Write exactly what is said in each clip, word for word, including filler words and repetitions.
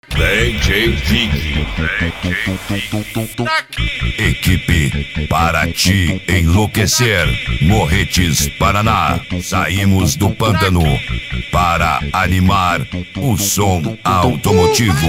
D J Vic. Equipe para te enlouquecer. Morretes, Paraná. Saímos do pântano para animar o som automotivo.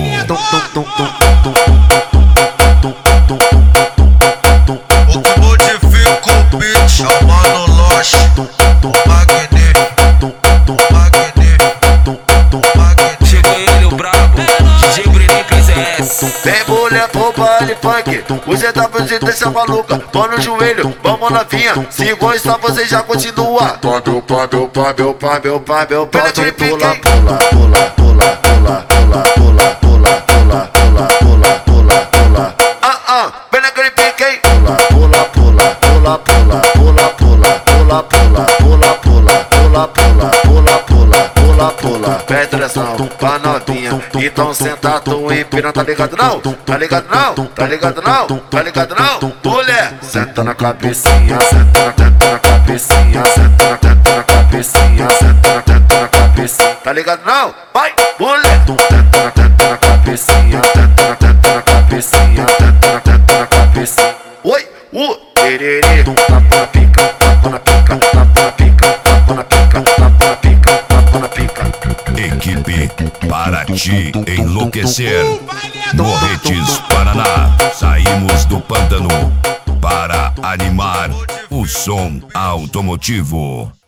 O modifico o beat, chamando Loche, o magnífico, o magnífico, o magnífico. Chegou ele, o brabo, D J Breninho P S. Vem mulher pro baile funk, você tá fugindo dessa maluca. Mão no joelho, vamos novinha. Se gostar você já continua. Pamel, pamel, pamel, pamel, pamel, pode pula, pula, pula, pula, pula, pula, pula, pula, pula, pula, pula, pula, pula. Ah ah, vem naquele pique, hein? Pula, pula, pula, pula, pula, pula, pula, pula, pula, pula, pula, pula, pula, pula, pula, pula, pula. Pede direção pra novinha, então senta tu empina, tá ligado não? Tá ligado não? Tá ligado não? Tá ligado não? Mulher, senta na cabecinha, senta na teta na cabecinha, senta na teta na cabecinha, senta na teta na cabecinha. Tá ligado não? Vai, mulher, teta na teta na cabecinha, teta na teta na cabecinha, teta na teta na cabecinha. Oi, uh, tererê, tapa na pica, tapa na pica, tapa na pica, tapa na pica, tapa na pica, tapa na pica. Equipe para te enlouquecer. Morretes, Paraná. Saímos do pântano para animar o som automotivo.